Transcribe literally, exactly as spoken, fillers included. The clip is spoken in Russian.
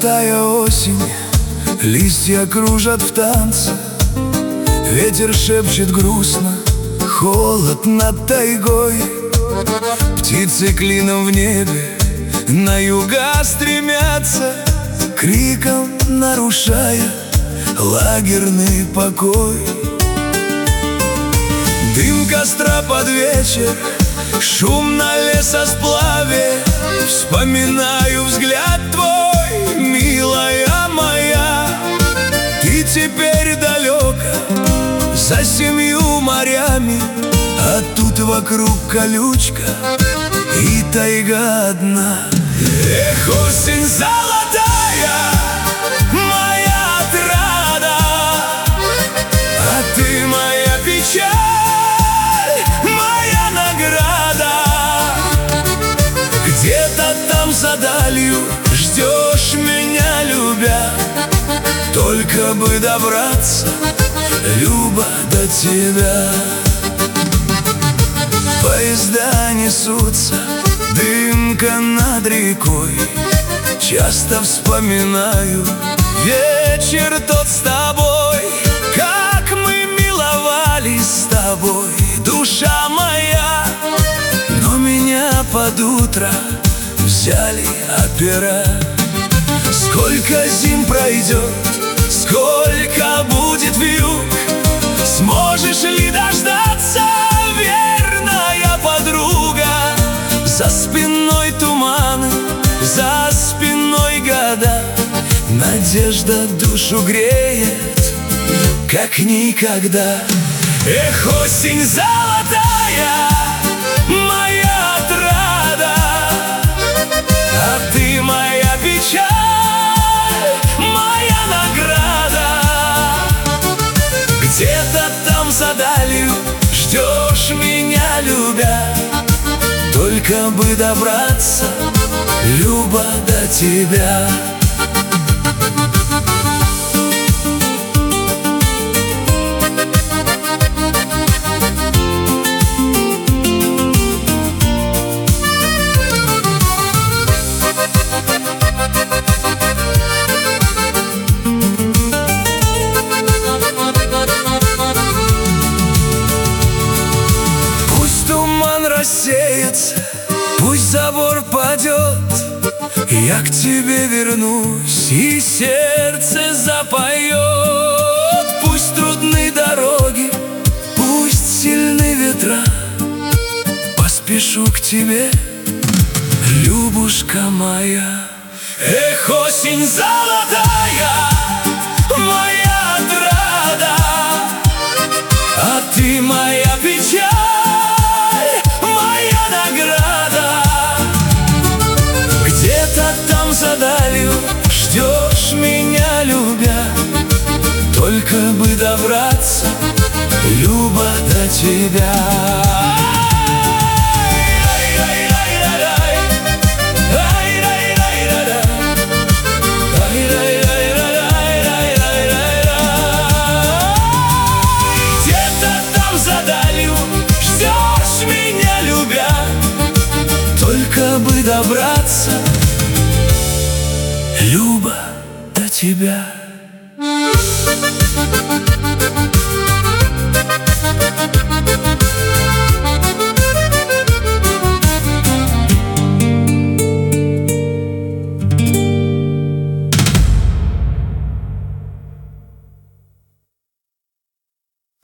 Золотая осень, листья кружат в танце, ветер шепчет грустно, холод над тайгой. Птицы клином в небе на юга стремятся, криком нарушая лагерный покой. Дым костра под вечер, шум на лесосплаве. Вспоминаю взгляд твой, милая моя. Ты теперь далеко, за семью морями, а тут вокруг колючка и тайга одна. Эх, осень золотая, моя отрада, а ты моя печаль, моя награда. Где-то там за далью ждешь меня, любя, только бы добраться, Люба, до тебя. Поезда несутся, дымка над рекой. Часто вспоминаю вечер тот с тобой, как мы миловались с тобой, душа моя. Но меня под утро взяли опера. Сколько зим пройдет, сколько будет вьюг, сможешь ли дождаться, верная подруга? За спиной туманы, за спиной года, надежда душу греет, как никогда. Эх, осень золотая, моя отрада, а ты моя печаль, моя награда. Где-то там за далью ждешь меня, любя, только бы добраться, Люба, до тебя. Рассеется, пусть забор падет, я к тебе вернусь, и сердце запоет. Пусть трудны дороги, пусть сильны ветра, поспешу к тебе, Любушка моя. Эх, осень золотая, моя отрада, а ты моя печаль, за далью ждешь меня, любя, только бы добраться, Люба, до тебя. Где-то там за далью ждешь меня, любя, только бы добраться, Люба, до тебя.